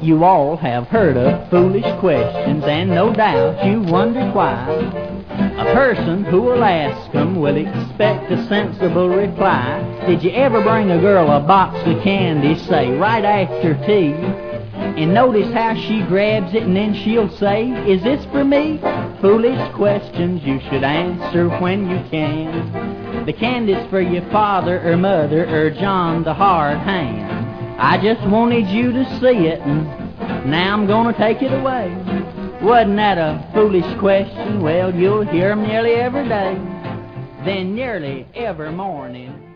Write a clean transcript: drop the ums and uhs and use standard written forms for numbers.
You all have heard of foolish questions, and no doubt you wonder why. A person who will ask them will expect a sensible reply. Did you ever bring a girl a box of candy, say, right after tea? And notice how she grabs it and then she'll say, is this for me? Foolish questions you should answer when you can. The candy's for your father or mother or John the hard hand. I just wanted you to see it, and now I'm gonna take it away. Wasn't that a foolish question? Well, you'll hear 'em nearly every day, then nearly every morning.